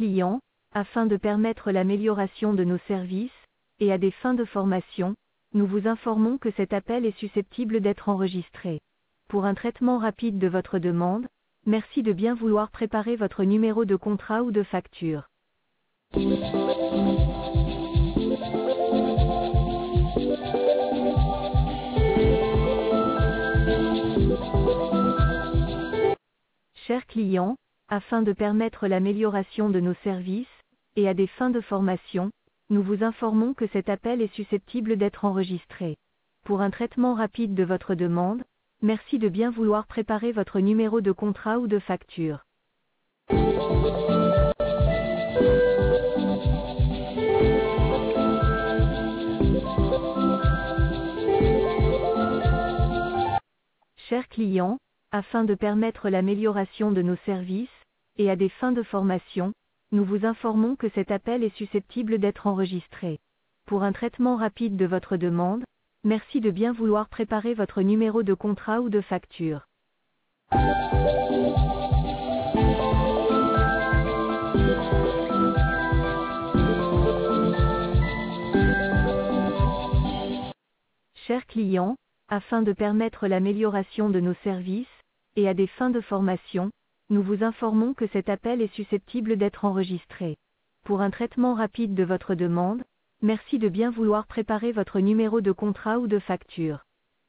client, afin de permettre l'amélioration de nos services, et à des fins de formation, nous vous informons que cet appel est susceptible d'être enregistré. Pour un traitement rapide de votre demande, merci de bien vouloir préparer votre numéro de contrat ou de facture. Chers clients, afin de permettre l'amélioration de nos services, et à des fins de formation, nous vous informons que cet appel est susceptible d'être enregistré. Pour un traitement rapide de votre demande, merci de bien vouloir préparer votre numéro de contrat ou de facture. Chers clients, afin de permettre l'amélioration de nos services, et à des fins de formation, nous vous informons que cet appel est susceptible d'être enregistré. Pour un traitement rapide de votre demande, merci de bien vouloir préparer votre numéro de contrat ou de facture. Chers clients, afin de permettre l'amélioration de nos services, et à des fins de formation, nous vous informons que cet appel est susceptible d'être enregistré. Pour un traitement rapide de votre demande, merci de bien vouloir préparer votre numéro de contrat ou de facture.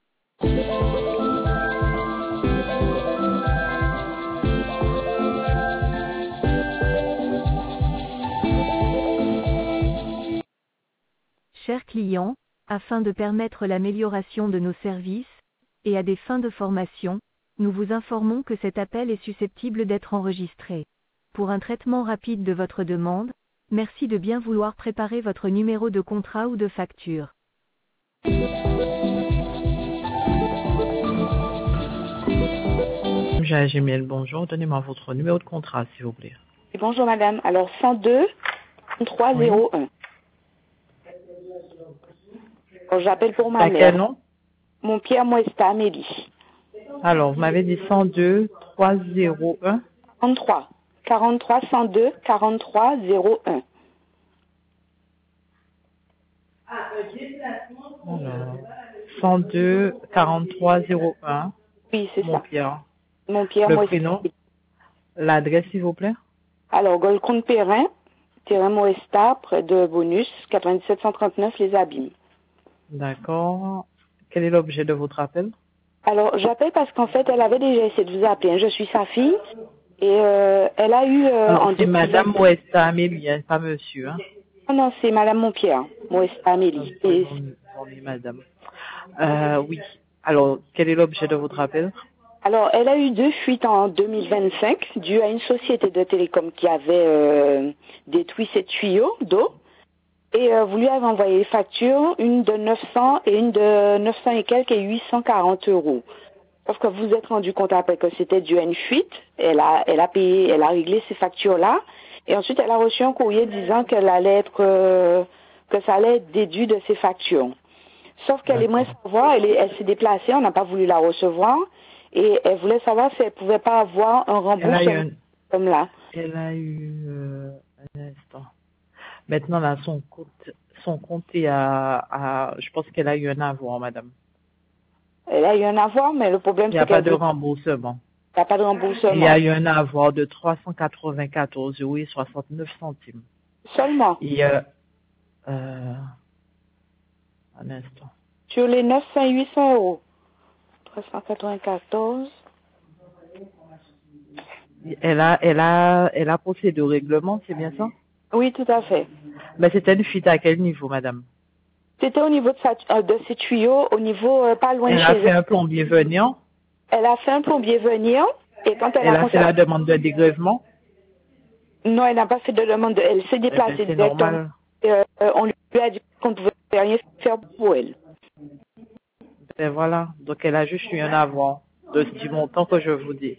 Chers clients, afin de permettre l'amélioration de nos services, et à des fins de formation, nous vous informons que cet appel est susceptible d'être enregistré. Pour un traitement rapide de votre demande, merci de bien vouloir préparer votre numéro de contrat ou de facture. Gémiel, bonjour. Donnez-moi votre numéro de contrat, s'il vous plaît. Bonjour madame. Alors 102 301. J'appelle pour ma mère. Quel nom? Mon Pierre Moesta Amélie. Alors, vous m'avez dit 102 301. 43 102 43 01. Alors, 102 43 01. Oui, c'est ça. Pierre. Mon Pierre Le Moesta. prénom. L'adresse, s'il vous plaît. Alors, Golconde Perrin, terrain Moesta, près de Bonus, 97 139 Les Abîmes. D'accord. Quel est l'objet de votre appel? Alors, j'appelle parce qu'en fait, elle avait déjà essayé de vous appeler. Je suis sa fille. Et elle a eu... c'est Madame Moesta Amélie, hein, pas monsieur. Hein. Non, c'est Madame Montpierre, Moesta Amélie. Bonjour, madame. Oui. Alors, quel est l'objet de votre appel? Alors, elle a eu 2 fuites en 2025, dues à une société de télécom qui avait détruit ses tuyaux d'eau. Et vous lui avez envoyé les factures, une de 900 et une de 900 et quelques et 840 euros. Sauf que vous vous êtes rendu compte après que c'était dû à une fuite. Elle a payé, elle a réglé ces factures-là. Et ensuite, elle a reçu un courrier disant qu'elle allait être, que ça allait être déduit de ses factures. Sauf qu'elle aimerait savoir, elle s'est déplacée, on n'a pas voulu la recevoir. Et elle voulait savoir si elle pouvait pas avoir un remboursement comme là. Elle a eu, un instant. Maintenant, là, son compte est je pense qu'elle a eu un avoir, madame. Elle a eu un avoir, mais le problème, c'est qu'il n'y a pas de remboursement. Il n'y a pas de remboursement. Il y a eu un avoir de 394 euros et 69 centimes. Seulement? Il y a, un instant. Sur les 900 et 800 euros. 394. Elle a procédé au règlement, c'est bien ça? Oui, tout à fait. Mais c'était une fuite à quel niveau, madame? C'était au niveau de ses tuyaux, au niveau pas loin de chez elle. Elle a fait un plombier venir? Elle a fait un plombier venir, et quand elle a fait la demande de dégrèvement? Non, elle n'a pas fait de demande. Elle s'est déplacée directement. On lui a dit qu'on ne pouvait rien faire pour elle. Ben voilà. Donc elle a juste eu un avoir du montant que je vous dis.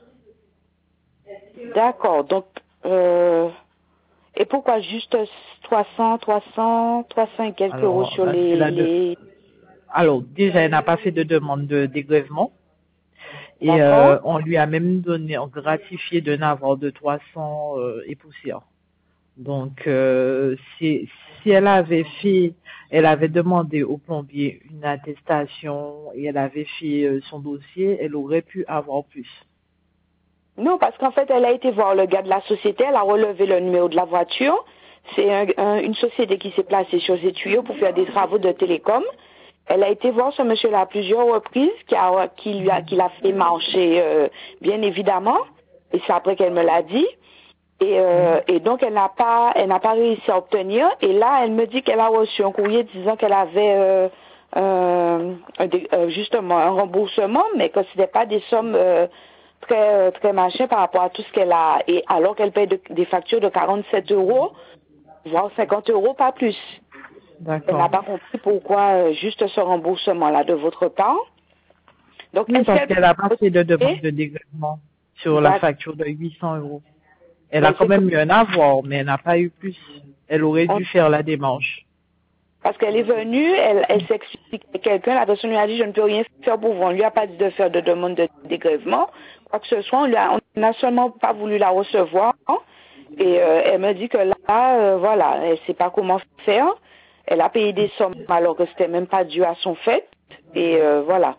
D'accord. Donc, et pourquoi juste 300 et quelques euros sur les... Alors, déjà, elle n'a pas fait de demande de dégrèvement. Et on lui a même donné, gratifié d'un avoir de 300 et poussière. Donc, si elle avait demandé au plombier une attestation et elle avait fait son dossier, elle aurait pu avoir plus. Non, parce qu'en fait, elle a été voir le gars de la société, elle a relevé le numéro de la voiture. C'est une société qui s'est placée sur ces tuyaux pour faire des travaux de télécom. Elle a été voir ce monsieur-là à plusieurs reprises, qui l'a fait marcher, bien évidemment. Et c'est après qu'elle me l'a dit. Et donc, elle n'a pas réussi à obtenir. Et là, elle me dit qu'elle a reçu un courrier disant qu'elle avait justement un remboursement, mais que ce n'était pas des sommes très machin par rapport à tout ce qu'elle a. Et alors qu'elle paye des factures de 47 €, voire 50 €, pas plus. D'accord. Elle n'a pas compris pourquoi juste ce remboursement-là de votre part. Donc, Oui, parce qu'elle n'a pas fait de demande de dégrèvement sur la facture de 800 €. Elle a quand même eu un avoir, mais elle n'a pas eu plus. Elle aurait dû faire la démarche. Parce qu'elle est venue, elle s'explique à quelqu'un, la personne lui a dit je ne peux rien faire pour vous. On lui a pas dit de faire de demande de dégrèvement, quoi que ce soit. On n'a seulement pas voulu la recevoir. Et elle me dit que là, voilà, elle sait pas comment faire. Elle a payé des sommes alors que c'était même pas dû à son fait. Et voilà.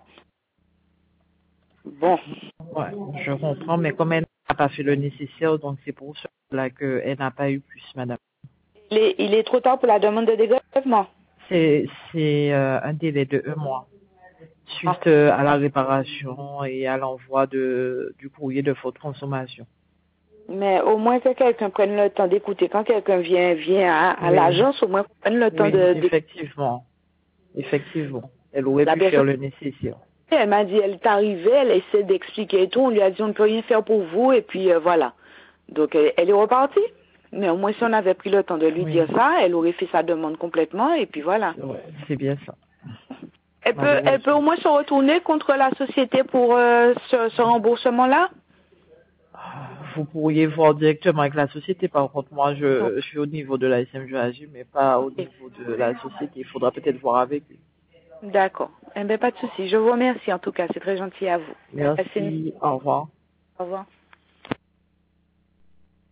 Bon. Ouais, je comprends, mais comme elle n'a pas fait le nécessaire, donc c'est pour cela qu'elle n'a pas eu plus, madame. Il est trop tard pour la demande de dégrèvement. C'est un délai de 1 mois suite à la réparation et à l'envoi du courrier de faute consommation. Mais au moins que quelqu'un prenne le temps d'écouter. Quand quelqu'un vient à l'agence, au moins qu'on prenne le temps de... Effectivement. Elle aurait pu faire le nécessaire. Elle m'a dit, elle est arrivée, elle essaie d'expliquer et tout. On lui a dit, on ne peut rien faire pour vous. Et puis voilà. Donc elle est repartie. Mais au moins si on avait pris le temps de lui dire ça, elle aurait fait sa demande complètement. Et puis voilà. Ouais, c'est bien ça. Elle peut au moins se retourner contre la société pour ce remboursement-là? Vous pourriez voir directement avec la société. Par contre, moi, je suis au niveau de la SMJAJ, mais pas au niveau de la société. Il faudra peut-être voir avec lui. D'accord. Eh bien, pas de souci. Je vous remercie en tout cas. C'est très gentil à vous. Merci. Au revoir. Au revoir.